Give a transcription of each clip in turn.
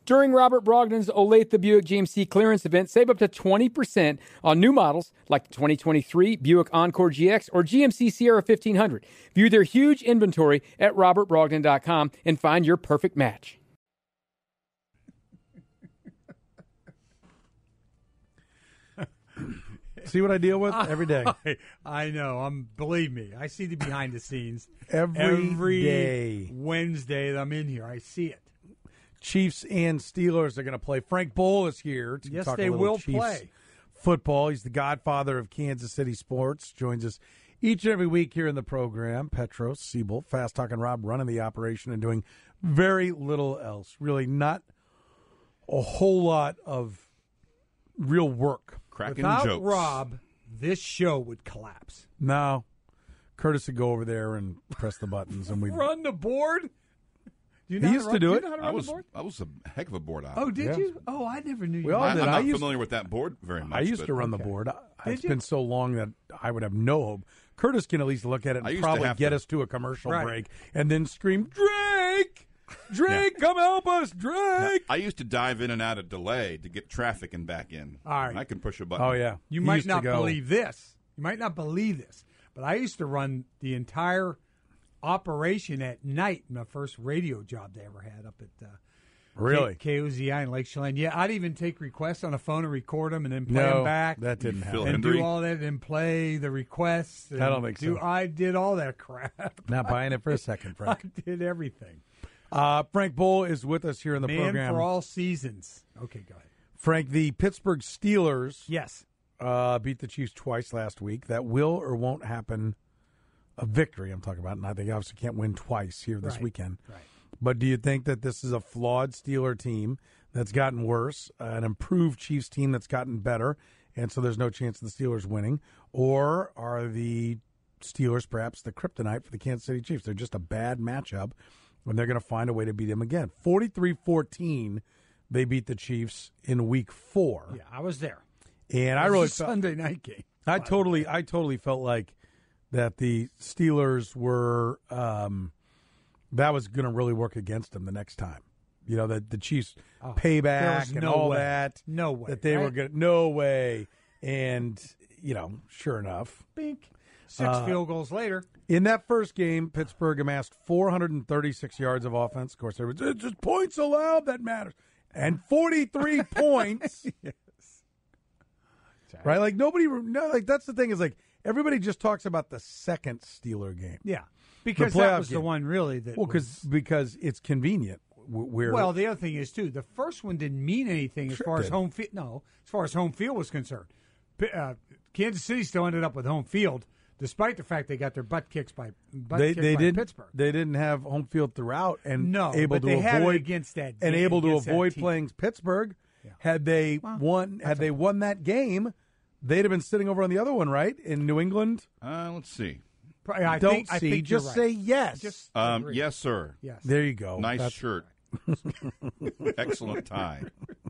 During Robert Brogdon's Olathe Buick GMC clearance event, save up to 20% on new models like the 2023 Buick Encore GX or GMC Sierra 1500. View their huge inventory at robertbrogdon.com and find your perfect match. See what I deal with every day. I know. Believe me, I see the behind the scenes every day. Wednesday that I'm in here, I see it. Chiefs and Steelers are going to play. Frank Bowl is here to yes, talk they a little will Chiefs play football. He's the godfather of Kansas City sports. Joins us each and every week here in the program. Petros, Siebel, Fast Talking Rob running the operation and doing very little else. Really not a whole lot of real work. Cracking Without jokes. Rob, this show would collapse. No. Curtis would go over there and press the buttons, and we'd run the board. He used to do it. I was a heck of a board operator. Oh, did you? Oh, I never knew you. We all did. I'm not used, familiar with that board very much. I used to run the board. It's been so long that I would have no hope. Curtis can at least look at it and probably get us to a commercial break and then scream, Drake! Drake, come help us, Drake! Now, I used to dive in and out of delay to get traffic and back in. All right. I can push a button. Oh, yeah. You might not believe this. You might not believe this, but I used to run the entire operation at night in my first radio job they ever had up at really KOZI in Lake Chelan. Yeah, I'd even take requests on the phone and record them and then play them back. That didn't happen. And do all that and play the requests. I don't think so. I did all that crap. Not buying it for a second, Frank. I did everything. Frank Bowl is with us here in the program. Man for all seasons. Okay, go ahead. Frank, the Pittsburgh Steelers yes, beat the Chiefs twice last week. That will or won't happen. A victory I'm talking about, and I think obviously can't win twice here this weekend. Right. But do you think that this is a flawed Steeler team that's gotten worse, an improved Chiefs team that's gotten better, and so there's no chance of the Steelers winning? Or are the Steelers perhaps the kryptonite for the Kansas City Chiefs? They're just a bad matchup, and they're going to find a way to beat them again. 43-14, they beat the Chiefs in Week 4. Yeah, I was there. And I really felt Sunday night game. I totally felt like that the Steelers were that was going to really work against them the next time. You know, that the Chiefs payback and all that. No way. That they were going to, no way. And, you know, sure enough. Bink. 6 field goals later. In that first game, Pittsburgh amassed 436 yards of offense. Of course, there was just points allowed that matters. And 43 points. Yes. Right? Like, that's the thing is, like, everybody just talks about the second Steeler game. Yeah. Because that was the one really that because it's convenient. Well, the other thing is, too, the first one didn't mean anything as far as home field. No, as far as home field was concerned. Kansas City still ended up with home field, despite the fact they got their butt kicked by Pittsburgh. They didn't have home field throughout, and able to avoid against that and able to avoid playing Pittsburgh. Yeah. Had they won that game, they'd have been sitting over on the other one, right, in New England. Let's see. I think just right. say yes. Yes, sir. Yes. There you go. Nice shirt. Excellent tie.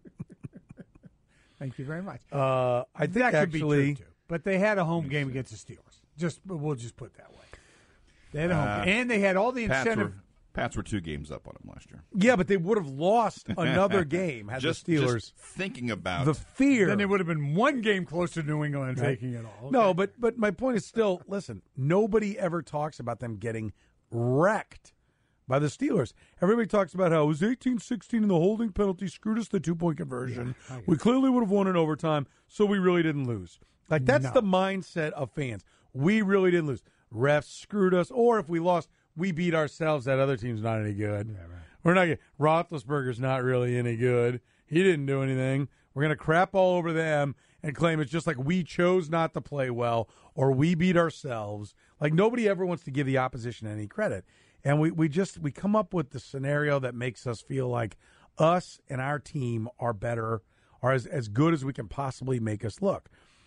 Thank you very much. I think that actually, could be true too. But they had a home game against the Steelers. We'll just put it that way. They had a home game. And they had all the incentive. Pats were 2 games up on them last year. Yeah, but they would have lost another game had the Steelers. Just thinking about the fear. Then they would have been 1 game closer to New England taking it all. Okay. No, but my point is still, listen, nobody ever talks about them getting wrecked by the Steelers. Everybody talks about how it was 18-16 and the holding penalty screwed us the 2-point conversion. Yeah, we clearly would have won in overtime, so we really didn't lose. Like, that's the mindset of fans. We really didn't lose. Refs screwed us, or if we lost, we beat ourselves. That other team's not any good. Yeah, right. We're not. Roethlisberger's not really any good. He didn't do anything. We're going to crap all over them and claim it's just like we chose not to play well or we beat ourselves. Like, nobody ever wants to give the opposition any credit. And we come up with the scenario that makes us feel like us and our team are better, are as good as we can possibly make us look.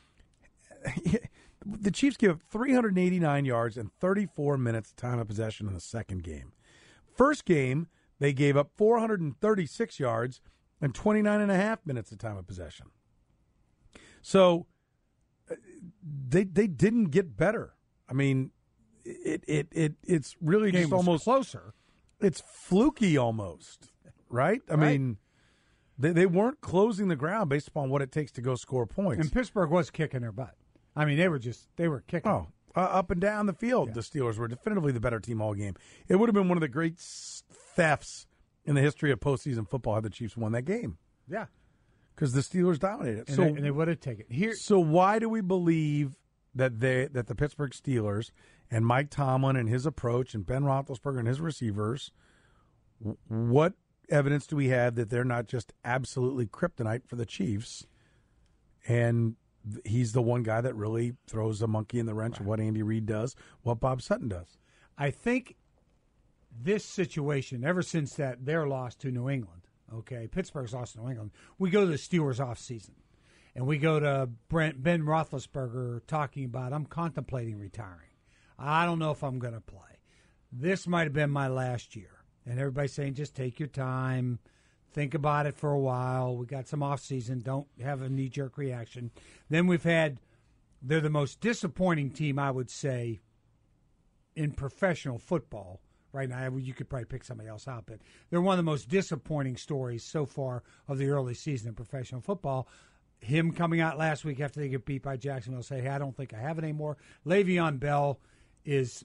The Chiefs give up 389 yards and 34 minutes time of possession in the second game. First game, they gave up 436 yards and 29 and a half minutes of time of possession. So they didn't get better. I mean, it's really game just was almost closer. It's fluky almost, right? I mean, They weren't closing the ground based upon what it takes to go score points. And Pittsburgh was kicking their butt. I mean, they were kicking. Oh, up and down the field, the Steelers were definitively the better team all game. It would have been one of the great thefts in the history of postseason football had the Chiefs won that game. Yeah. Because the Steelers dominated. And they would have taken it. So why do we believe that the Pittsburgh Steelers and Mike Tomlin and his approach and Ben Roethlisberger and his receivers, what evidence do we have that they're not just absolutely kryptonite for the Chiefs? And he's the one guy that really throws a monkey in the wrench of what Andy Reid does, what Bob Sutton does. I think this situation, ever since their loss to New England, okay, Pittsburgh's lost to New England, we go to the Steelers off season. And we go to Ben Roethlisberger talking about, I'm contemplating retiring. I don't know if I'm going to play. This might have been my last year. And everybody's saying, just take your time. Think about it for a while. We got some off season. Don't have a knee-jerk reaction. Then they're the most disappointing team, I would say, in professional football right now. You could probably pick somebody else out, but they're one of the most disappointing stories so far of the early season in professional football. Him coming out last week after they get beat by Jacksonville, say, "Hey, I don't think I have it anymore." Le'Veon Bell is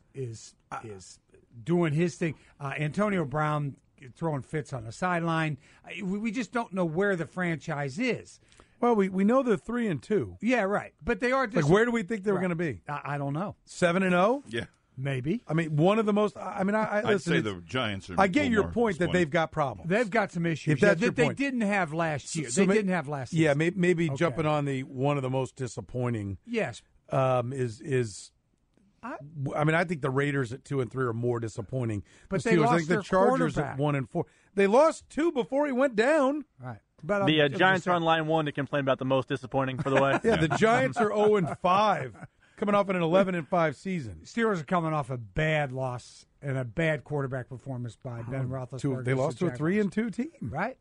doing his thing. Antonio Brown throwing fits on the sideline. We just don't know where the franchise is. Well, we know they're 3-2. Yeah, right. But they are like, where do we think they were going to be? I don't know. 7-0? Yeah. Maybe. I mean, one of the most. I'd say the Giants are. I get your point that they've got problems. They've got some issues if that's that your they point. didn't have last year. So they didn't have last season. Yeah, maybe Okay. jumping on the one of the most disappointing. Yes. Is. I mean, I think the Raiders at 2-3 are more disappointing. But the they Steelers, lost I think the their Chargers at quarterback. 1-4. They lost 2 before he went down. Right. But the Giants are on line 1 to complain about the most disappointing, for the way. Yeah, the Giants are 0-5, coming off an 11-5 season. Steelers are coming off a bad loss and a bad quarterback performance by Ben Roethlisberger. They lost to a 3-2 team, right?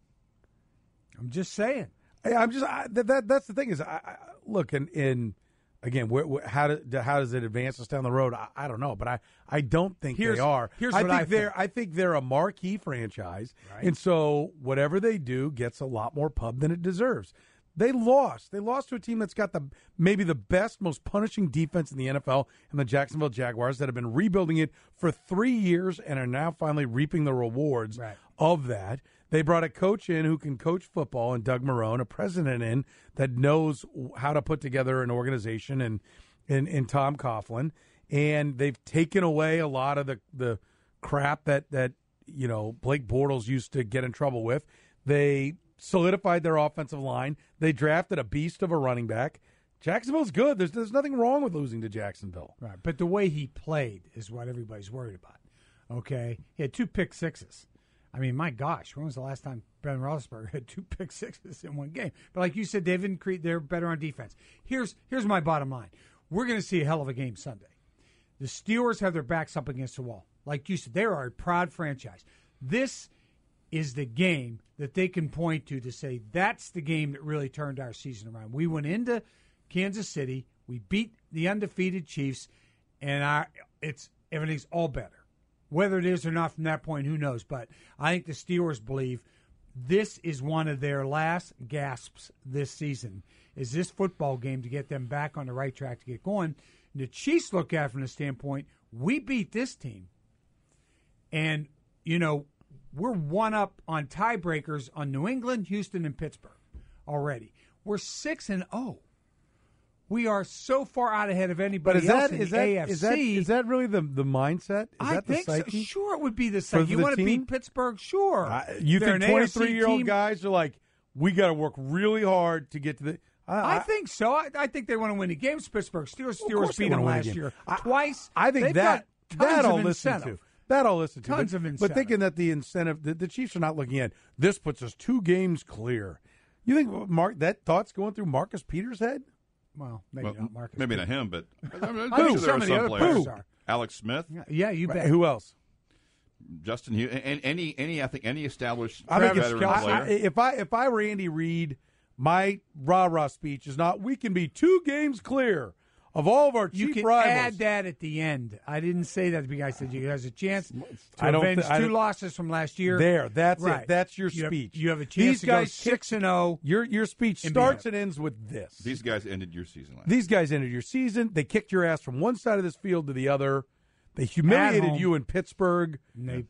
I'm just saying. Hey, that's the thing is, look, again, how does it advance us down the road? I don't know, but I don't think they are. I think they're a marquee franchise, right. And so whatever they do gets a lot more pub than it deserves. They lost to a team that's got maybe the best, most punishing defense in the NFL, and the Jacksonville Jaguars that have been rebuilding it for 3 years and are now finally reaping the rewards of that. They brought a coach in who can coach football, and Doug Marrone, a president in that knows how to put together an organization, and Tom Coughlin. And they've taken away a lot of the crap that Blake Bortles used to get in trouble with. They solidified their offensive line. They drafted a beast of a running back. Jacksonville's good. There's nothing wrong with losing to Jacksonville. Right, but the way he played is what everybody's worried about. Okay? He had 2 pick sixes. I mean, my gosh, when was the last time Ben Roethlisberger had 2 pick sixes in one game? But like you said, they're better on defense. Here's my bottom line. We're going to see a hell of a game Sunday. The Steelers have their backs up against the wall. Like you said, they are a proud franchise. This is the game that they can point to say, that's the game that really turned our season around. We went into Kansas City, we beat the undefeated Chiefs, and everything's all better. Whether it is or not from that point, who knows? But I think the Steelers believe this is one of their last gasps this season, is this football game to get them back on the right track to get going. And the Chiefs look at it from the standpoint, we beat this team. And, we're one up on tiebreakers on New England, Houston, and Pittsburgh already. We're 6-0. We are so far out ahead of anybody else in the AFC. Is that really the mindset? I think so. Sure, it would be the psyche. You want to beat Pittsburgh? Sure. You think 23-year-old guys are like, we got to work really hard to get to the. I think so. I think they want to win the games. Pittsburgh Steelers beat them last year twice. I think that I'll listen to. That I'll listen to. Tons of incentive. But thinking that the incentive, the Chiefs are not looking at this puts us 2 games clear. You think that thought's going through Marcus Peters' head? Well, maybe not Marcus. Maybe not him, but I'm Who? sure there are some players. Are. Alex Smith. Yeah, you bet. Who else? Justin Hughes. And any established veteran player. If I were Andy Reid, my rah-rah speech is not, we can be 2 games clear of all of our You chief can rivals. add that at the end. I didn't say that because I said you guys a chance to I don't avenge thi- I two don't- losses from last year. That's Right. it. That's your You have- speech. you have a chance These to guys go 6-0. Your speech And starts beyond. and ends with this. These guys ended your season last. These guys ended your season. They kicked your ass from one side of this field to the other. They humiliated home. you in Pittsburgh. And they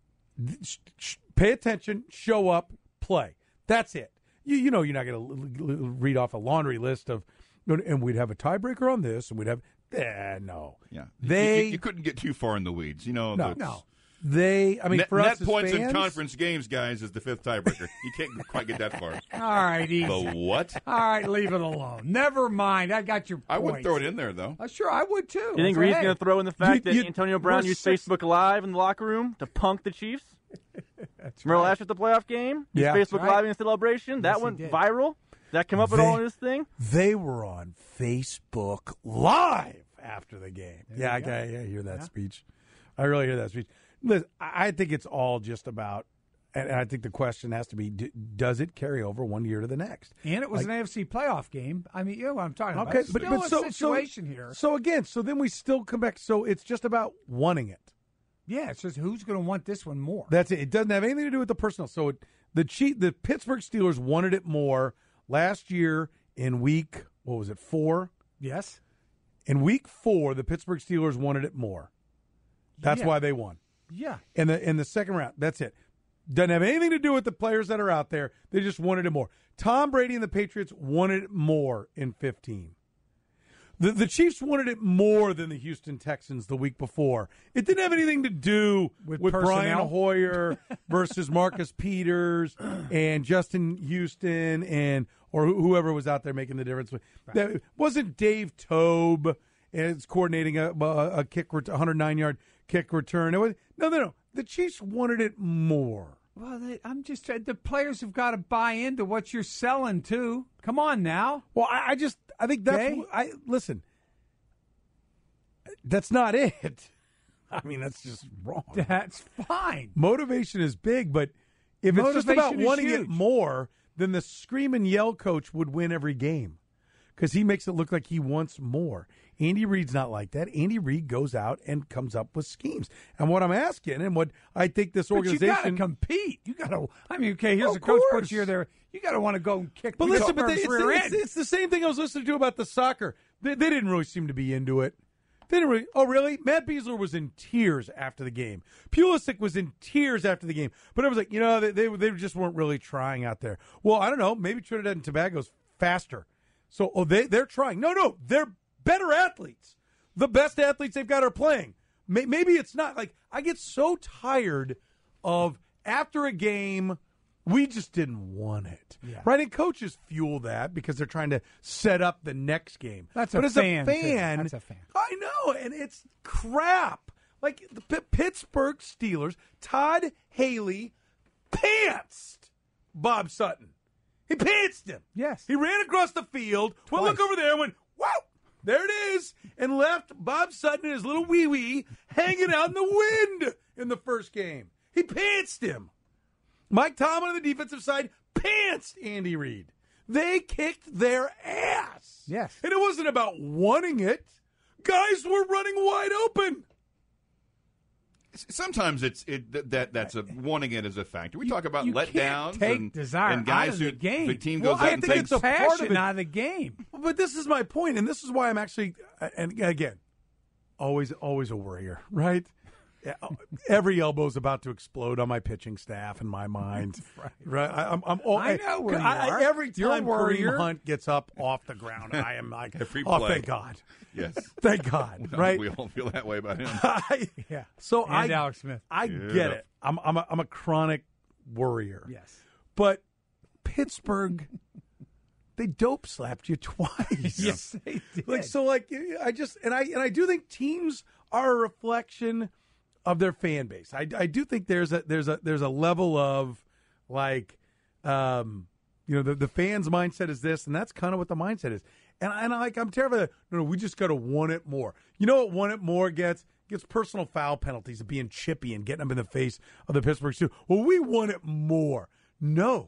Pay attention, show up, play. That's it. You know you're not going to read off a laundry list of, and we'd have a tiebreaker on this, and we'd have. No. Yeah, They you couldn't get too far in the weeds. You know, No. no. They. I mean, net, for us net as points fans, in conference games, guys, is the fifth tiebreaker. You can't quite get that far. All right, easy. The what? All right, leave it alone. Never mind. I got your point. I wouldn't throw it in there though. Sure, I would too. Do you think I Reed's said, going to throw in the fact that you- Antonio Brown we're used six- Facebook Live in the locker room to punk the Chiefs? That's Remember right. last year at the playoff game? Used Yeah. Facebook Right. Live in celebration? That Yes, he went did. viral? That came up at all in this thing? They were on Facebook Live after the game. There Yeah, you go. I hear that Yeah. speech. I really hear that speech. Listen, I think it's all just about, and I think the question has to be, does it carry over one year to the next? And it was an AFC playoff game. I mean, you know what I'm talking about. Okay, It's but still so a situation here. So again, so then we still come back. So it's just about wanting it. Yeah, it's just who's going to want this one more. That's it. It doesn't have anything to do with the personnel. So the Pittsburgh Steelers wanted it more last year in week, what was it, 4? Yes. In week 4, the Pittsburgh Steelers wanted it more. That's Yeah. why they won. Yeah. In the second round. That's it. Doesn't have anything to do with the players that are out there. They just wanted it more. Tom Brady and the Patriots wanted it more in 15. The Chiefs wanted it more than the Houston Texans the week before. It didn't have anything to do With Brian personnel? Hoyer versus Marcus Peters and Justin Houston or whoever was out there making the difference. That wasn't Dave Tobe is coordinating a kick, 109-yard kick return. It was, no. The Chiefs wanted it more. Well, I'm just the players have got to buy into what you're selling too. Come on now. Well, I think that's Okay. listen. That's not it. I mean, that's just wrong. That's fine. Motivation is big, but if it's just about Motivation is wanting it huge. more, then the scream and yell coach would win every game because he makes it look like he wants more. Andy Reid's not like that. Andy Reid goes out and comes up with schemes. And what I'm asking, and what I think this But you organization got to compete. You got to. I mean, okay, here's Of a coach course. puts you there. You got to want to go and kick. But listen, but Pittsburgh's rear end. it's the same thing I was listening to about the soccer. They didn't really seem to be into it. They didn't really. Oh, really? Matt Beasler was in tears after the game. Pulisic was in tears after the game. But I was like, they just weren't really trying out there. Well, I don't know. Maybe Trinidad and Tobago's faster. So, they're trying. No, they're better athletes. The best athletes they've got are playing. Maybe it's not. Like, I get so tired of after a game, we just didn't want it. Yeah. Right? And coaches fuel that because they're trying to set up the next game. That's but a as fan, a too. fan, That's a fan. I know, and it's crap. Like the Pittsburgh Steelers, Todd Haley pantsed Bob Sutton. He pantsed him. Yes. He ran across the field, went look Twice. over there, and went, wow, there it is, and left Bob Sutton and his little wee-wee hanging out in the wind in the first game. He pantsed him. Mike Tomlin on the defensive side pantsed Andy Reid. They kicked their ass. Yes. And it wasn't about wanting it. Guys were running wide open. Sometimes that's a wanting it as a factor. We talk about you letdowns can't take and desire and guys out of the who game. the team Well, goes I out and think takes it's a part of passion it. out of the game. But this is my point, and this is why I'm actually, and again, always a worrier, right? Yeah, every elbow's about to explode on my pitching staff in my mind. Right. I know where you are. Every You're a time worrier. Kareem Hunt gets up off the ground, I am like, Every oh, play. thank God. Yes. Thank God. Right. We all feel that way about him. Yeah. So And I, Alex Smith. I Yeah. get it. I'm a chronic worrier. Yes. But Pittsburgh, they dope slapped you twice. Yes, they did. I do think teams are a reflection of their fan base. I do think there's a level of like the fans' mindset is this, and that's kind of what the mindset is. And I'm terrified of that. No, we just got to want it more. You know what want it more gets? Gets personal foul penalties of being chippy and getting them in the face of the Pittsburgh Steelers. Well, we want it more. No.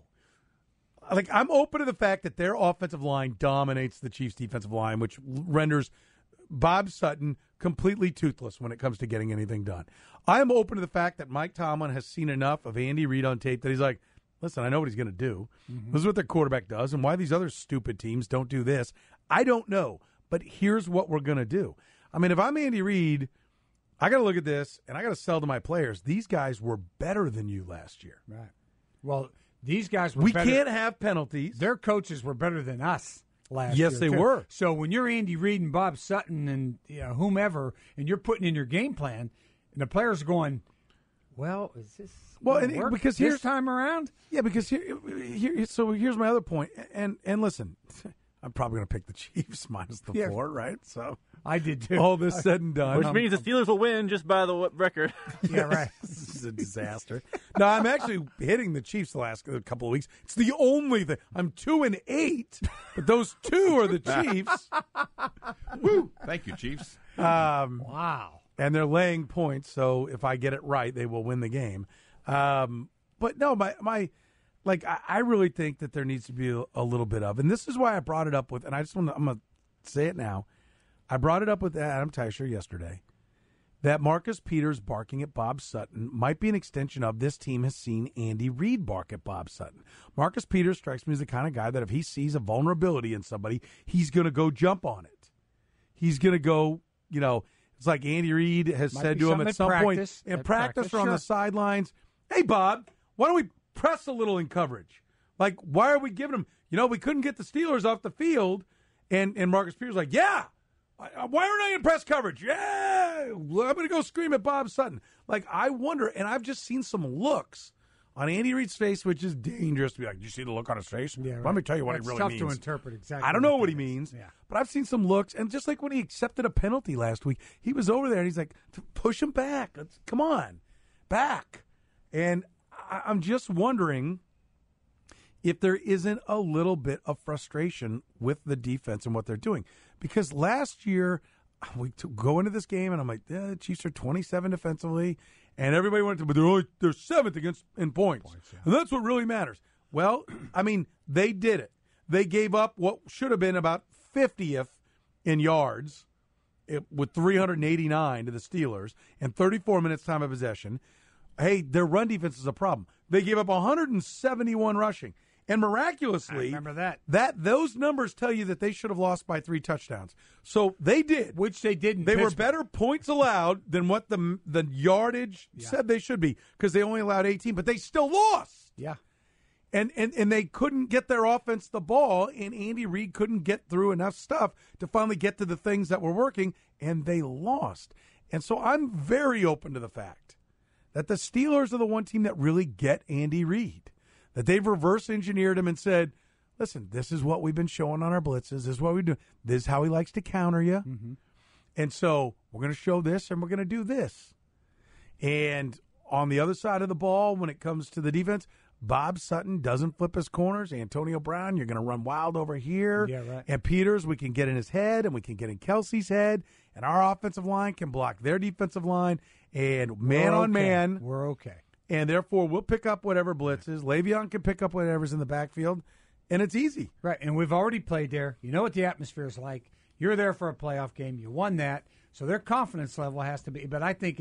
Like, I'm open to the fact that their offensive line dominates the Chiefs' defensive line, which renders Bob Sutton completely toothless when it comes to getting anything done. I am open to the fact that Mike Tomlin has seen enough of Andy Reid on tape that he's like, listen, I know what he's going to do. This is what their quarterback does, and why these other stupid teams don't do this, I don't know. But here's what we're going to do. I mean, if I'm Andy Reid, I got to look at this, and I got to sell to my players. These guys were better than you last year. Right. Well, these guys were We better. can't have penalties. Their coaches were better than us last year. Yes, they too. were. So when you're Andy Reid and Bob Sutton and whomever, and you're putting in your game plan, and the players are going, well, is this gonna work because this here's time around? Yeah, because so here's my other point. And listen, I'm probably going to pick the Chiefs minus the 4, right? So I did too. all this said and done, Which means the Steelers will win just by the record. Yeah, right. this is a disaster. No, I'm actually hitting the Chiefs the last couple of weeks. It's the only thing. I'm 2-8, but those 2 are the Chiefs. Woo! Thank you, Chiefs. Wow. And they're laying points, so if I get it right, they will win the game. But no, I really think that there needs to be a little bit of, and this is why I brought it up with, and I'm going to say it now. I brought it up with Adam Teicher yesterday, that Marcus Peters barking at Bob Sutton might be an extension of this team has seen Andy Reid bark at Bob Sutton. Marcus Peters strikes me as the kind of guy that if he sees a vulnerability in somebody, he's going to go jump on it. He's going to go, it's like Andy Reid has said to him at some point in practice or on the sidelines, hey, Bob, why don't we press a little in coverage? Like, why are we giving him, we couldn't get the Steelers off the field. And Marcus Peters like, yeah, why aren't I in press coverage? Yeah, I'm going to go scream at Bob Sutton. Like, I wonder, and I've just seen some looks on Andy Reid's face, which is dangerous to be like, do you see the look on his face? Yeah, right. Let me tell you what That's he really tough means. to interpret exactly. I don't know what he means, Yeah. but I've seen some looks, and just like when he accepted a penalty last week, he was over there, and he's like, push him back. Come on, back. And I'm just wondering if there isn't a little bit of frustration with the defense and what they're doing. Because last year, we go into this game, and I'm like, the Chiefs are 27 defensively, and everybody went to, but they're 7th in points. And that's what really matters. Well, I mean, they did it. They gave up what should have been about 50th in yards with 389 to the Steelers and 34 minutes time of possession. Hey, their run defense is a problem. They gave up 171 rushing. And miraculously, I remember those numbers tell you that they should have lost by 3 touchdowns. So they did. Which they didn't. They were better points allowed than what the yardage said they should be because they only allowed 18, but they still lost. Yeah. And they couldn't get their offense the ball, and Andy Reid couldn't get through enough stuff to finally get to the things that were working, and they lost. And so I'm very open to the fact that the Steelers are the one team that really get Andy Reid, that they've reverse engineered him and said, listen, this is what we've been showing on our blitzes. This is what we do. This is how he likes to counter you. Mm-hmm. And so we're going to show this, and we're going to do this. And on the other side of the ball, when it comes to the defense, Bob Sutton doesn't flip his corners. Antonio Brown, you're going to run wild over here. Yeah, right. And Peters, we can get in his head, and we can get in Kelsey's head, and our offensive line can block their defensive line. And man on man, we're okay. And therefore, we'll pick up whatever blitzes. Le'Veon can pick up whatever's in the backfield, and it's easy. Right, and we've already played there. You know what the atmosphere is like. You're there for a playoff game. You won that. So their confidence level has to be. But I think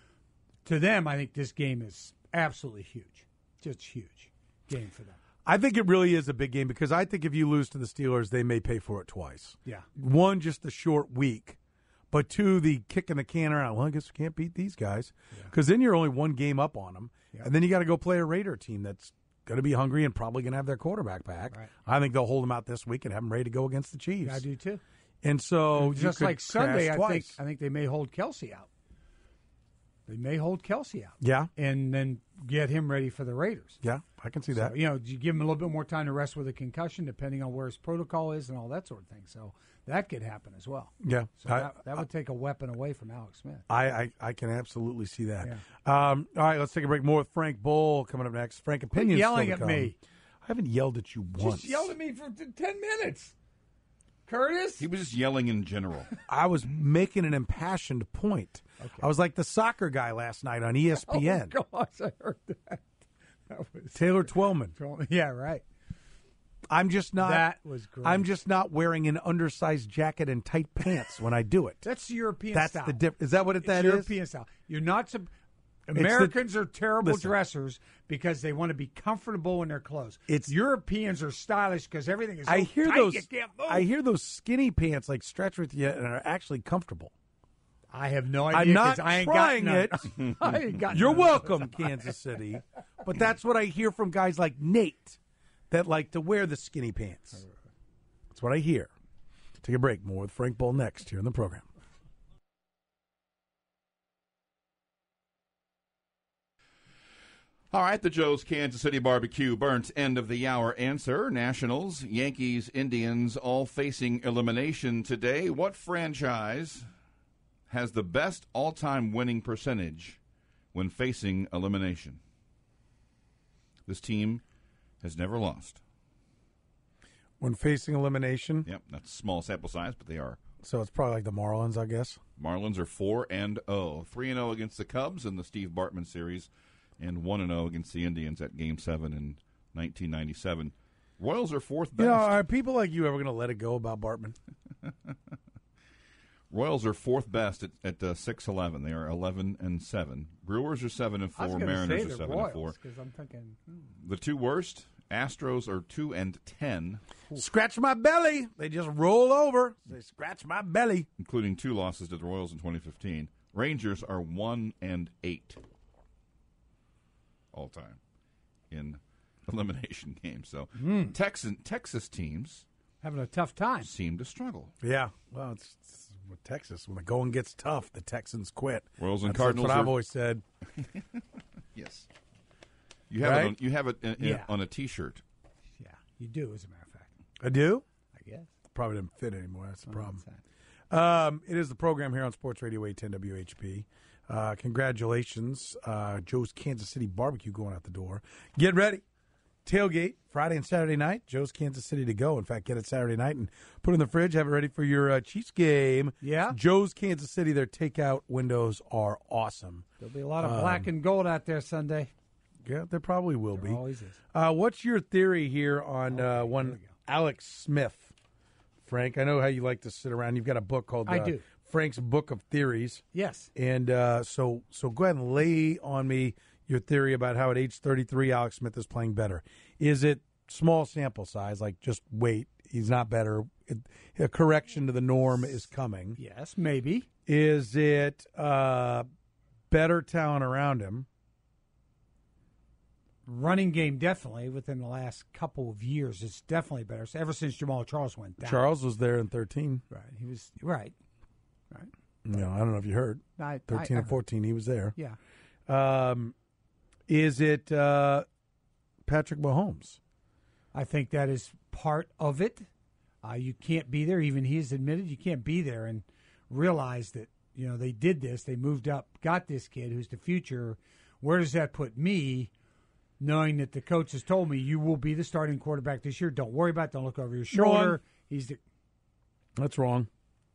to them, I think this game is absolutely huge. Just huge game for them. I think it really is a big game because I think if you lose to the Steelers, they may pay for it twice. Yeah. 1, just the short week. But 2, the kick in the can around. Well, I guess we can't beat these guys because then you're only 1 game up on them. Yeah. And then you got to go play a Raider team that's going to be hungry and probably going to have their quarterback back. Right. I think they'll hold them out this week and have them ready to go against the Chiefs. Yeah, I do too. And so just like Sunday, I think they may hold Kelsey out. They may hold Kelsey out. Yeah. And then get him ready for the Raiders. Yeah, I can see that. You give him a little bit more time to rest with a concussion, depending on where his protocol is and all that sort of thing. So that could happen as well. Yeah. So that would take a weapon away from Alex Smith. I can absolutely see that. Yeah. All right, let's take a break. More with Frank Bull coming up next. Frank, opinions yelling at me. I haven't yelled at you once. Just yelled at me for 10 minutes. Curtis? He was just yelling in general. I was making an impassioned point. Okay. I was like the soccer guy last night on ESPN. Oh, gosh, I heard that. Taylor Twellman. Yeah, right. I'm just not. That was great. I'm just not wearing an undersized jacket and tight pants when I do it. That's European That's style. the difference. Is that what It's that is? European style. You're not. Americans are terrible listen. dressers because they want to be comfortable in their clothes. It's- Europeans are stylish because everything is so I hear tight those. you can't move. I hear those skinny pants like stretch with you and are actually comfortable. I have no idea. I'm not 'cause I ain't trying got it. none. I ain't got You're none. welcome, Kansas City. But that's what I hear from guys like Nate that like to wear the skinny pants. That's what I hear. Take a break. More with Frank Bull next here in the program. All right, the Joe's Kansas City Barbecue Burnt end of the hour answer. Nationals, Yankees, Indians all facing elimination today. What franchise has the best all-time winning percentage when facing elimination? This team has never lost. When facing elimination, Yep, that's a small sample size, but they are. so it's probably like the Marlins, I guess. Marlins are 4-0. 3-0 against the Cubs in the Steve Bartman series, and 1-0 against the Indians at Game 7 in 1997. Royals are fourth best. You know, are people like you ever going to let it go about Bartman? Royals are fourth best at 6-11. They are 11-7. Brewers are 7-4. I was gonna Mariners say are the 7-4. Royals because I'm thinking. The two worst, Astros are 2-10, Scratch my belly. They just roll over. They scratch my belly. including 2 losses to the Royals in 2015. Rangers are 1-8 all time in elimination games. So Texas teams Having a tough time. seem to struggle. Yeah. Well, it's with Texas. When the going gets tough, the Texans quit. Royals and That's Cardinals what I've are- always said. Yes. You have Right? it on, you have it Yeah. on a T-shirt. Yeah, you do, as a matter of fact. I do? I guess. Probably didn't fit anymore. That's the problem. That's that. It is the program here on Sports Radio 810 WHP. Congratulations, Joe's Kansas City Barbecue going out the door. Get ready. Tailgate Friday and Saturday night. Joe's Kansas City to go. In fact, get it Saturday night and put it in the fridge. Have it ready for your Chiefs game. Yeah. Joe's Kansas City. Their takeout windows are awesome. There'll be a lot of black and gold out there Sunday. Yeah, there probably will There be. always is. What's your theory here on one we go. Alex Smith? Frank, I know how you like to sit around. You've got a book called I do. Frank's Book of Theories. Yes. And so go ahead and lay on me your theory about how at age 33 Alex Smith is playing better. Is it small sample size, like just wait, he's not better, a correction to the norm is coming? Yes, maybe. Is it better talent around him? Running game, definitely, within the last couple of years, it's definitely better. So ever since Jamal Charles went down. Charles was there in 13. Right. He was, right. No, I don't know if you heard. 13 and 14, he was there. Yeah. Is it Patrick Mahomes? I think that is part of it. You can't be there. Even he's admitted you can't be there and realize that, you know, they did this. They moved up, got this kid who's the future. Where does that put me, knowing that the coach has told me you will be the starting quarterback this year? Don't worry about it. Don't look over your shoulder. Wrong. He's the That's wrong.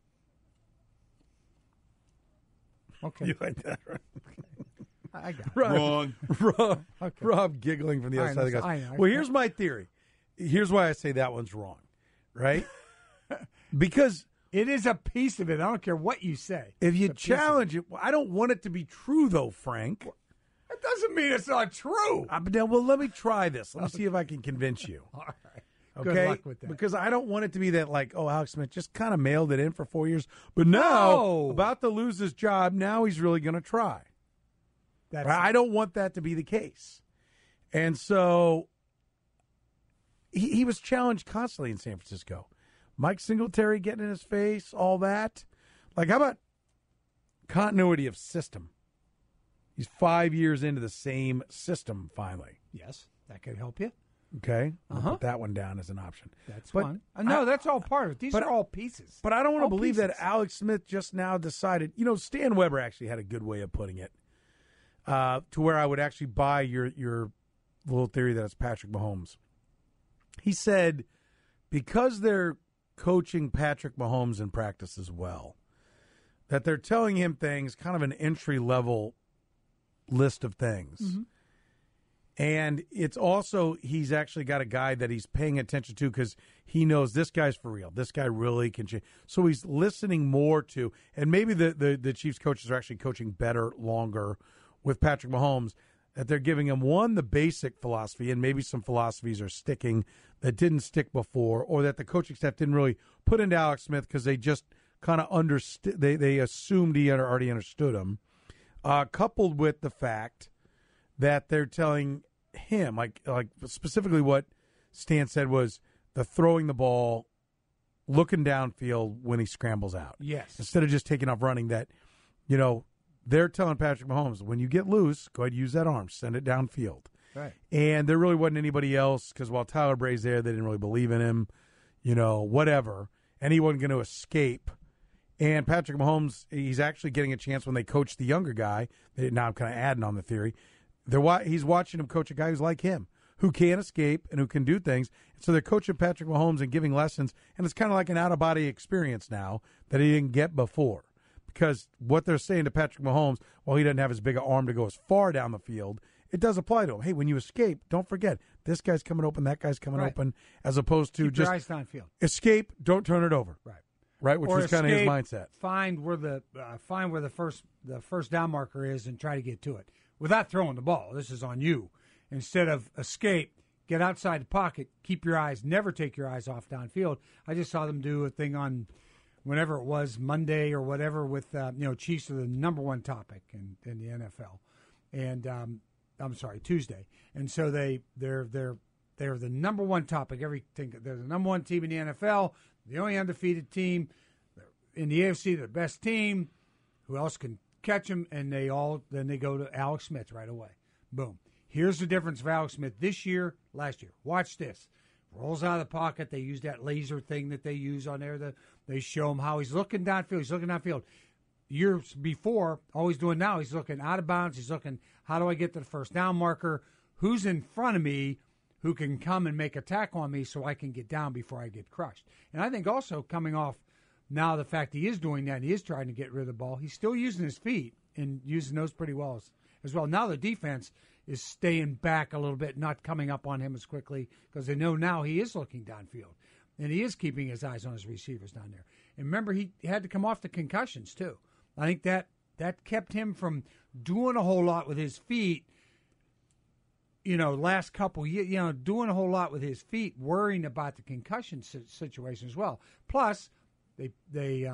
okay. You like that, right? I got it. Wrong. Rob giggling from the other side of the I house. know. Well, here's my theory. Here's why I say that one's wrong, right? Because It is a piece of it. I don't care what you say. if you It's a piece of challenge it, I don't want it to be true, though, Frank. That doesn't mean it's not true. But then, well, let me try this. Let me see if I can convince you. All right. Okay? Good luck with that. Because I don't want it to be that, like, oh, Alex Smith just kind of mailed it in for 4 years, but now, No. about to lose his job, now he's really going to try. That's I don't want that to be the case. And so he was challenged constantly in San Francisco. Mike Singletary getting in his face, all that. Like, how about continuity of system? He's 5 years into the same system finally. yes, that could help you. Okay? I'll put that one down as an option. That's But fine. No, that's all part of it. These but- are all pieces. But I don't want to All believe that pieces. Alex Smith just now decided. You know, Stan Weber actually had a good way of putting it, to where I would actually buy your little theory that it's Patrick Mahomes. He said because they're coaching Patrick Mahomes in practice as well, that they're telling him things, kind of an entry level list of things. And it's also, he's actually got a guy that he's paying attention to because he knows this guy's for real. This guy really can change. So he's listening more to, and maybe the Chiefs coaches are actually coaching better, longer with Patrick Mahomes, that they're giving him, one, the basic philosophy, and maybe some philosophies are sticking that didn't stick before, or that the coaching staff didn't really put into Alex Smith because they just kind of understood, they assumed he already understood him, coupled with the fact that they're telling him, like specifically what Stan said was the throwing the ball, looking downfield when he scrambles out. Yes. Instead of just taking off running, that, they're telling Patrick Mahomes, when you get loose, go ahead and use that arm, send it downfield. Right. And there really wasn't anybody else because while Tyler Bray's there, they didn't really believe in him, whatever. And he wasn't going to escape. And Patrick Mahomes, he's actually getting a chance when they coach the younger guy. Now I'm kind of adding on the theory. He's watching him coach a guy who's like him, who can't escape and who can do things. So they're coaching Patrick Mahomes and giving lessons, and it's kind of like an out-of-body experience now that he didn't get before. Because what they're saying to Patrick Mahomes, while he doesn't have as big an arm to go as far down the field, it does apply to him. Hey, when you escape, don't forget, this guy's coming open, that guy's coming open, as opposed to Keep just your eyes downfield. Escape, don't turn it over. Right, which or was kind of his escape, mindset. Find where the first down marker is and try to get to it without throwing the ball. This is on you. Instead of escape, get outside the pocket, keep your eyes, never take your eyes off downfield. I just saw them do a thing on whenever it was, Monday or whatever, with Chiefs are the number one topic in the NFL, and I'm sorry, Tuesday, and so they're the number one topic. Everything, they're the number one team in the NFL. The only undefeated team in the AFC, the best team. Who else can catch them? And then they go to Alex Smith right away. Boom. Here's the difference of Alex Smith this year, last year. Watch this. Rolls out of the pocket. They use that laser thing that they use on there. They show him how he's looking downfield. Years before, all he's doing now, he's looking out of bounds. He's looking, how do I get to the first down marker? Who's in front of me who can come and make a tackle on me so I can get down before I get crushed? And I think also coming off now the fact he is doing that, and he is trying to get rid of the ball, he's still using his feet and using those pretty well as well. Now the defense is staying back a little bit, not coming up on him as quickly because they know now he is looking downfield. And he is keeping his eyes on his receivers down there. And remember, he had to come off the concussions too. I think that kept him from doing a whole lot with his feet, last couple years, doing a whole lot with his feet, worrying about the concussion situation as well. Plus, they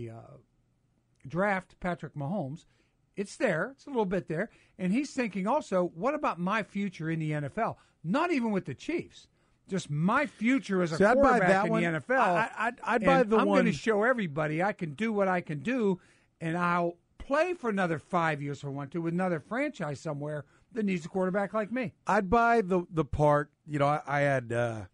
draft Patrick Mahomes. It's there. It's a little bit there. And he's thinking also, what about my future in the NFL? Not even with the Chiefs. Just my future as a quarterback in the NFL. I'd buy the one. I'm going to show everybody I can do what I can do, and I'll play for another 5 years if I want to with another franchise somewhere that needs a quarterback like me. I'd buy the part, I had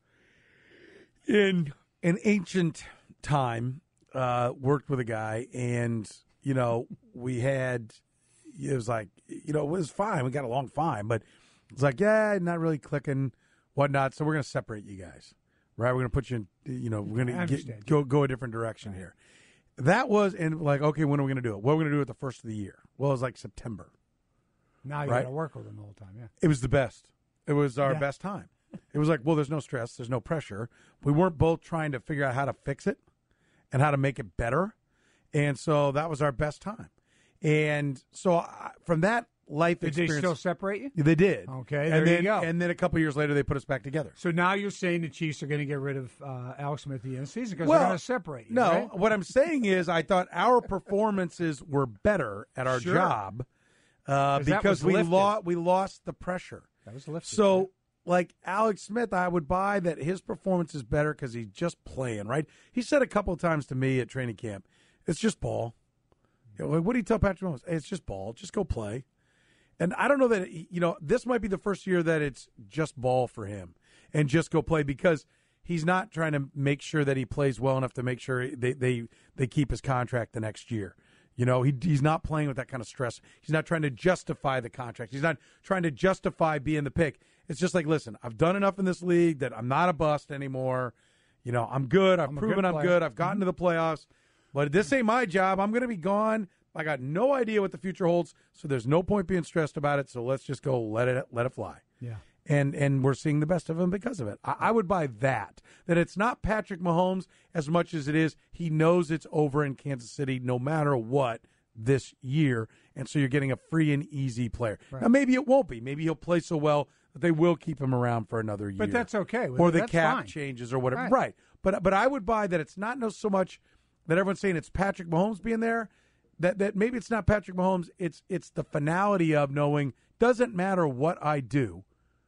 in an ancient time worked with a guy, and, we had, it was like, it was fine. We got along fine, but it's like, yeah, not really clicking, whatnot. So we're going to separate you guys, right? We're going to put you in, we're going to go a different direction here. That was, and like, okay, when are we going to do it? What are we going to do at the first of the year? Well, it was like September. Now you got to work with them the whole time, yeah. It was the best. It was our best time. It was like, well, there's no stress. There's no pressure. We weren't both trying to figure out how to fix it and how to make it better. And so that was our best time. And so from that life experience. Did they still separate you? They did. Okay, and there then, you go. And then a couple years later, they put us back together. So now you're saying the Chiefs are going to get rid of Alex Smith at the end of the season because they're going to separate you, no, right? What I'm saying is I thought our performances were better at our job because we lost the pressure. That was lifted. So, like Alex Smith, I would buy that his performance is better because he's just playing, right? He said a couple of times to me at training camp, it's just ball. What do you tell Patrick Mahomes? Hey, it's just ball. Just go play. And I don't know that, this might be the first year that it's just ball for him and just go play because he's not trying to make sure that he plays well enough to make sure they keep his contract the next year. He's not playing with that kind of stress. He's not trying to justify the contract. He's not trying to justify being the pick. It's just like, listen, I've done enough in this league that I'm not a bust anymore. I'm good. I've proven I'm good. I've gotten to the playoffs. But this ain't my job. I'm going to be gone. I got no idea what the future holds, so there's no point being stressed about it. So let's just go let it fly. Yeah. And we're seeing the best of him because of it. I would buy that it's not Patrick Mahomes as much as it is he knows it's over in Kansas City no matter what this year, and so you're getting a free and easy player. Right. Now, maybe it won't be. Maybe he'll play so well that they will keep him around for another year. But that's okay. Or the that's cap fine. changes or whatever. Right. But I would buy that it's not so much that everyone's saying it's Patrick Mahomes being there, that maybe it's not Patrick Mahomes, it's the finality of knowing doesn't matter what I do,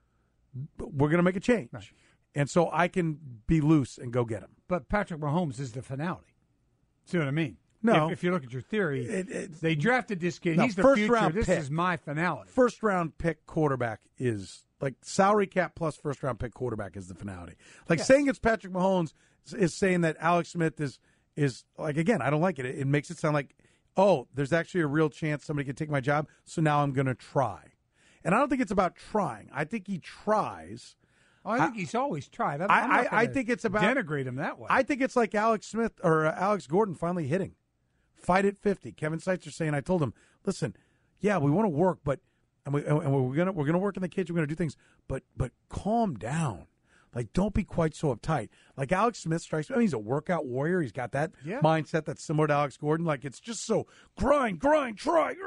we're going to make a change. Right. And so I can be loose and go get him. But Patrick Mahomes is the finality. See what I mean? No. If you look at your theory, they drafted this kid. No, He's the first future. round This pick. is my finality. First round pick quarterback is like salary cap plus first round pick quarterback is the finality. Like saying it's Patrick Mahomes is saying that Alex Smith is like, again, I don't like it. It makes it sound like, oh, there's actually a real chance somebody could take my job, so now I'm going to try. And I don't think it's about trying. I think he tries. Oh, I think he's always tried. I think it's about denigrate him that way. I think it's like Alex Smith or Alex Gordon finally hitting. Fight at 50. Kevin Seitzer saying, I told him, listen, yeah, we want to work, but we're gonna work in the kitchen. We're gonna do things, but calm down. Like, don't be quite so uptight. Like Alex Smith strikes me. I mean, he's a workout warrior. He's got that mindset that's similar to Alex Gordon. Like, it's just so grind, try.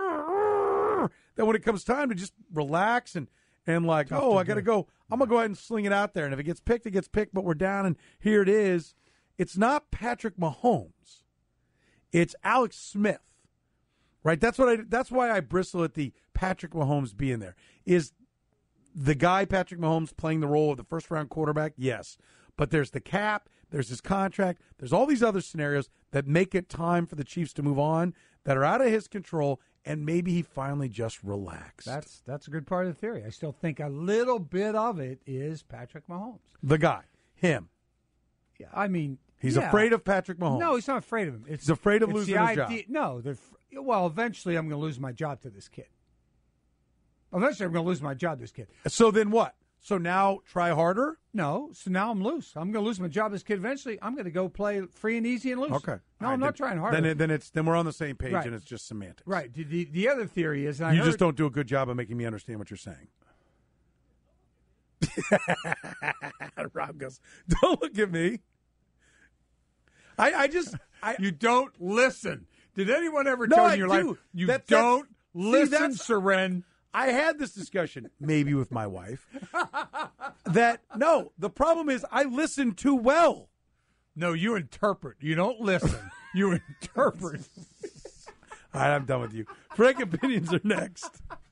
That when it comes time to just relax and like, I got to go. I'm going to go ahead and sling it out there. And if it gets picked, it gets picked, but we're down, and here it is. It's not Patrick Mahomes. It's Alex Smith, right? That's why I bristle at the Patrick Mahomes being there. Is the guy Patrick Mahomes playing the role of the first-round quarterback? Yes. But there's the cap, there's his contract, there's all these other scenarios that make it time for the Chiefs to move on that are out of his control, and maybe he finally just relaxed. That's a good part of the theory. I still think a little bit of it is Patrick Mahomes. The guy, him. Yeah, I mean, he's afraid of Patrick Mahomes. No, he's not afraid of him. He's afraid of losing his job. No, well, eventually I'm going to lose my job to this kid. Eventually I'm going to lose my job to this kid. So then what? So now try harder? No, so now I'm loose. I'm going to lose my job to this kid eventually. I'm going to go play free and easy and loose. Okay. No, I'm not trying harder. Then we're on the same page, Right. and it's just semantics. Right. The other theory is you just don't do a good job of making me understand what you're saying. Rob goes, don't look at me. You don't listen. Did anyone ever tell you in your life you don't listen, Seren? I had this discussion, maybe with my wife, the problem is I listen too well. No, you interpret. You don't listen. You interpret. All right, I'm done with you. Frank Opinions are next.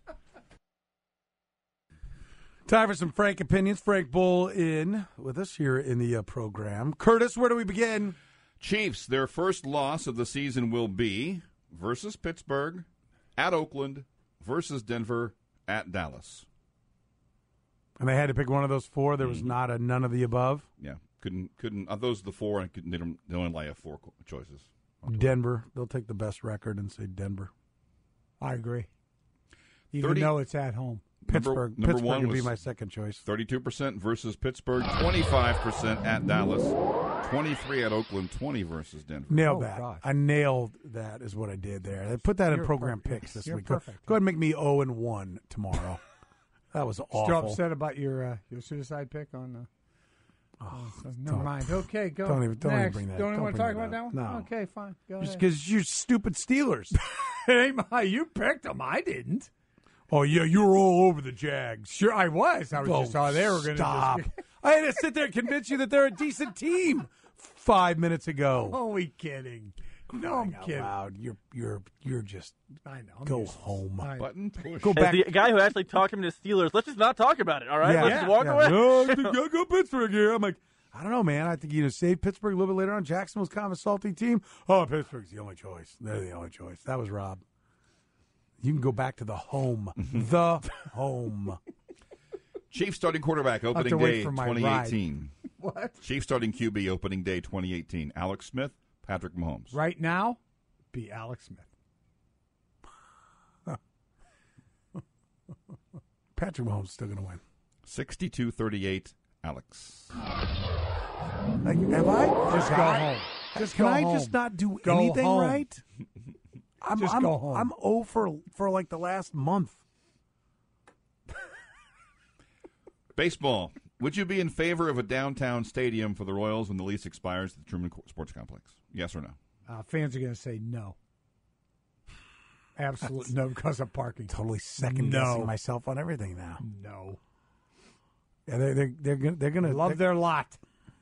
Time for some Frank Opinions. Frank Bull in with us here in the program. Curtis, where do we begin? Chiefs, their first loss of the season will be versus Pittsburgh, at Oakland, versus Denver, at Dallas. And they had to pick one of those four. There was not a none of the above. Yeah, couldn't. Those are the four, and they only have four choices. Denver, they'll take the best record and say Denver. I agree. Even though it's at home. Pittsburgh. Number Pittsburgh one would be was my second choice. 32% versus Pittsburgh, 25% at Dallas, 23 at Oakland, 20 versus Denver. Nailed that. God. I nailed that is what I did there. I put that in program picks this week. Perfect. Go ahead and make me 0-1 tomorrow. That was awful. Still upset about your suicide pick on never mind. Okay, go. Don't even Next. bring that. Don't even want to talk bring about that one? No. Okay, fine. Go Just ahead. because you're stupid Steelers. You picked them. I didn't. Oh, yeah, you were all over the Jags. Sure, I was. I was just thought they were going to stop. I had to sit there and convince you that they're a decent team 5 minutes ago. Only kidding. No, I'm kidding. Loud. You're just. I know. Go home. Button push. Go As back. the guy who actually talked him to Steelers, let's just not talk about it, all right? Yeah. Let's just walk away. No, go Pittsburgh here. I'm like, I don't know, man. I think save Pittsburgh a little bit later on. Jacksonville's kind of a salty team. Oh, Pittsburgh's the only choice. They're the only choice. That was Rob. You can go back to the home. The home. Chiefs starting quarterback opening to wait day for my 2018. What? Chiefs starting QB opening day 2018. Alex Smith, Patrick Mahomes. Right now, be Alex Smith. Patrick Mahomes is still going to win. 62-38, Alex. Like, have I? Just go home. Can I just not do anything home. right? I'm go home. I'm 0 for like the last month. Baseball. Would you be in favor of a downtown stadium for the Royals when the lease expires at the Truman Sports Complex? Yes or no? Fans are going to say no. Absolutely no, because of parking. Totally second guessing myself on everything now. No. Yeah, they're gonna love their lot.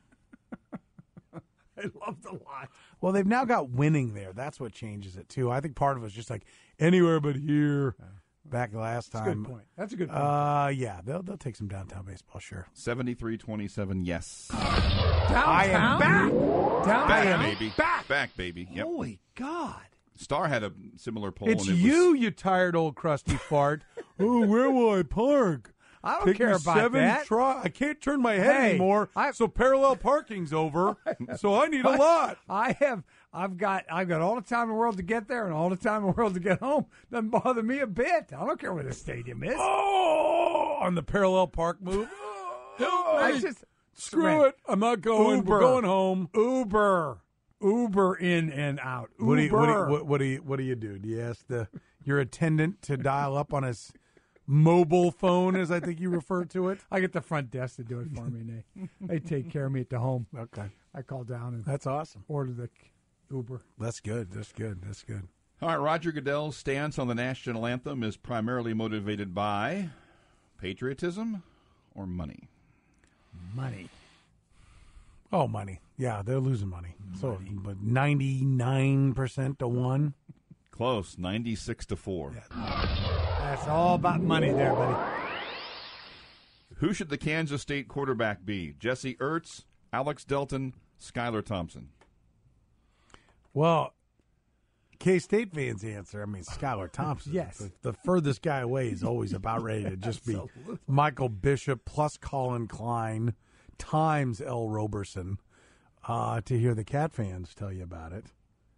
They love the lot. Well, they've now got winning there. That's what changes it too. I think part of it was just like anywhere but here. Back last time. That's a good point. That's a good point. Yeah, they'll take some downtown baseball, sure. 73-27, yes. Downtown? I am back. Downtown? Back, baby. Back. Back, baby. Yep. Holy God. Star had a similar poll. It's and it you, was, you tired old crusty fart. Oh, where will I park? I don't Take care me about 7 that. I can't turn my head Hey, anymore, so parallel parking's over. So I need a lot. I've got all the time in the world to get there and all the time in the world to get home. Doesn't bother me a bit. I don't care where the stadium is. Oh, on the parallel park move. I just Screw it. I'm not going. Uber. We're going home. Uber in and out. Uber. What do you do? Do you ask your attendant to dial up on his mobile phone, as I think you refer to it? I get the front desk to do it for me. And they take care of me at the home. Okay, I call down and that's awesome. order the Uber. That's good. That's good. That's good. all right, Roger Goodell's stance on the national anthem is primarily motivated by patriotism or money. Money. Oh, money. Yeah, they're losing money. So, but 99% to 1. Close, 96-4. That's all about money there, buddy. Who should the Kansas State quarterback be? Jesse Ertz, Alex Delton, Skylar Thompson. Well, K-State fans answer, I mean, Skylar Thompson. Yes. The furthest guy away is always about ready to just be Michael Bishop plus Colin Klein times L. Roberson to hear the Cat fans tell you about it.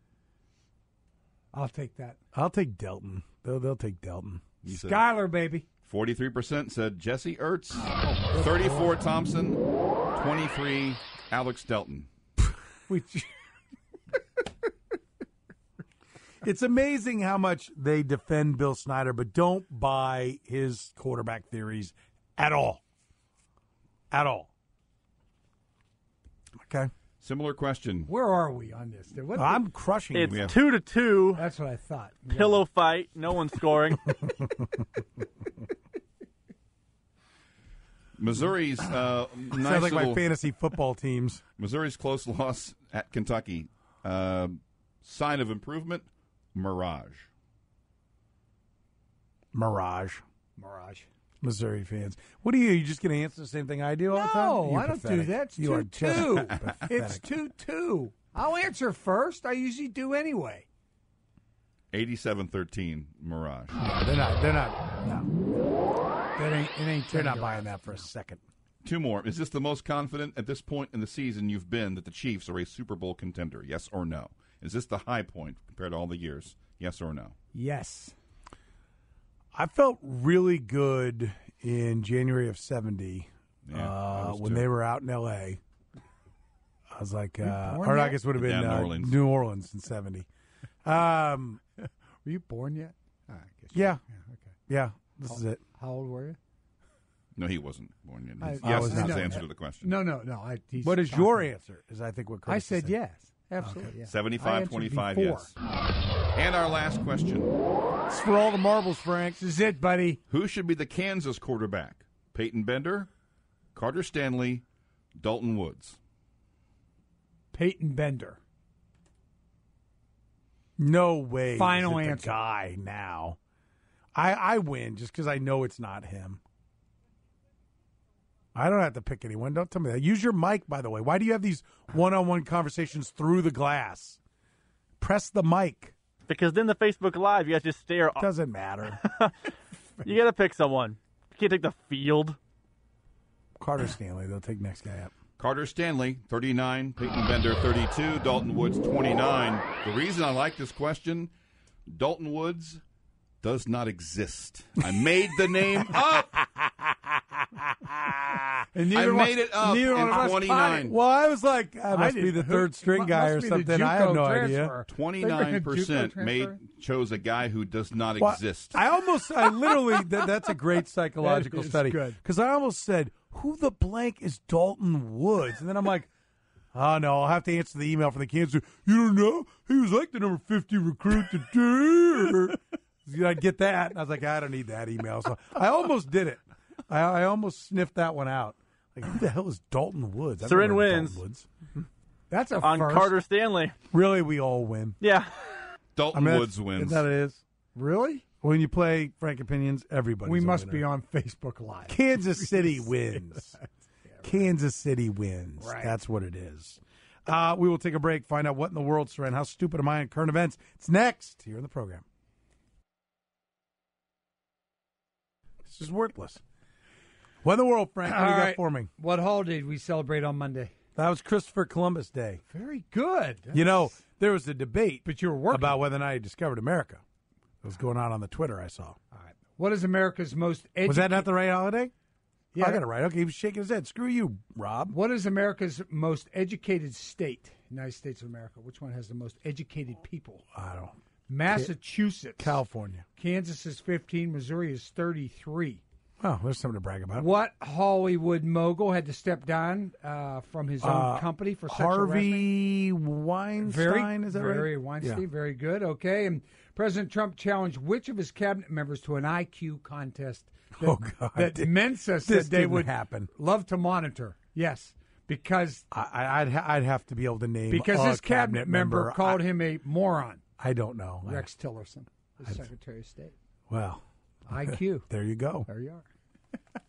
I'll take that. I'll take Delton. They'll take Delton. Skylar, baby. 43% said Jesse Ertz, 34 Thompson, 23 Alex Delton. It's amazing how much they defend Bill Snyder, but don't buy his quarterback theories at all. At all. Okay. Similar question. Where are we on this? I'm crushing It's you. 2-2. That's what I thought. Pillow fight. No one's scoring. Missouri's nice Sounds like my little- fantasy football teams. Missouri's close loss at Kentucky. Sign of improvement, Mirage. Mirage. Mirage. Missouri fans. What are you? You just going to answer the same thing I do all the time? No, You're I don't pathetic. do that. It's You are 2-2. just It's 2-2. I'll answer first. I usually do anyway. 87-13, Mirage. No, they're not. No. They're not buying that for a second. Two more. Is this the most confident at this point in the season you've been that the Chiefs are a Super Bowl contender? Yes or no? Is this the high point compared to all the years? Yes or no? Yes. I felt really good in January of 70 when they were out in L.A. I was like, or I guess it would have been New Orleans in 70. Were you born yet? I guess Yeah. Okay. Yeah, this is it. How old were you? No, he wasn't born yet. I Yes was is his not. answer to the question. No. What is your answer? Is I think what Curtis I is said saying. yes. Absolutely. Yes. 75-25, I answered yes. And our last question. It's for all the marbles, Frank. This is it, buddy. Who should be the Kansas quarterback? Peyton Bender, Carter Stanley, Dalton Woods. Peyton Bender. No way. Final is it the answer. guy now. I win just because I know it's not him. I don't have to pick anyone. Don't tell me that. Use your mic, by the way. Why do you have these one-on-one conversations through the glass? Press the mic. Because then the Facebook Live, you guys just stare. Doesn't matter. You got to pick someone. You can't take the field. Carter Stanley. They'll take next guy up. Carter Stanley, 39. Peyton Bender, 32. Dalton Woods, 29. The reason I like this question, Dalton Woods does not exist. I made the name up. And I made it up in 29. Well, I was like, I must be the didn't. third string guy or Must be the something. I have JUCO no transfer. idea. 29% chose a guy who does not Well, exist. I literally, that's a great psychological That is study. good. Because I almost said, who the blank is Dalton Woods? And then I'm like, oh, no, I'll have to answer the email from the Kansas. You don't know? He was like the number 50 recruit today. I'd get that. And I was like, I don't need that email. So I almost did it. I almost sniffed that one out. Like, who the hell is Dalton Woods? Soren wins. Dalton Woods. That's a On first. Carter Stanley. Really, we all win. Yeah. Dalton Woods wins. That is. Really? When you play Frank Opinions, everybody. We must be on Facebook Live. Kansas City wins. Kansas City wins. Right. That's what it is. We will take a break, find out what in the world, Soren. How stupid am I in current events? It's next here in the program. This is worthless. What in the world, Frank? What do you got for me? What holiday did we celebrate on Monday? That was Christopher Columbus Day. Very good. You know, there was a debate But you were working. about whether or not he discovered America. It was going on the Twitter I saw. All right. What is America's most educated? Was that not the right holiday? Yeah. I got it right. Okay, he was shaking his head. Screw you, Rob. What is America's most educated state? United States of America. Which one has the most educated people? I don't. Massachusetts. California. Kansas is 15. Missouri is 33. Oh, there's something to brag about. What Hollywood mogul had to step down from his own company for sexual harassment? Harvey Weinstein, is that right? Very Weinstein, Yeah. very good. Okay, and President Trump challenged which of his cabinet members to an IQ contest that, Oh, God. that Mensa said This they didn't would happen. love to monitor. Yes, because I'd have to be able to name his a cabinet member called him a moron. I don't know. Rex Tillerson, the Secretary of State. Well, IQ. there you go. There you are.